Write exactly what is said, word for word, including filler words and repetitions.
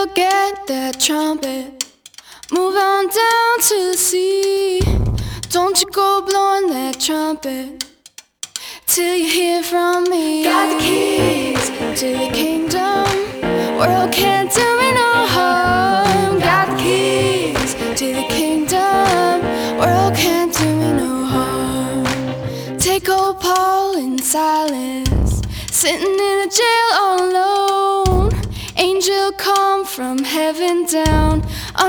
Gabriel, get that trumpet. Move on down to the sea. Don't you go blowing that trumpet till you hear from me. Got the keys to the kingdom. World can't do me no harm. Got the keys to the kingdom. World can't do me no harm. Take old Paul in silence, sitting in a jail all alone. Angel come from heaven down.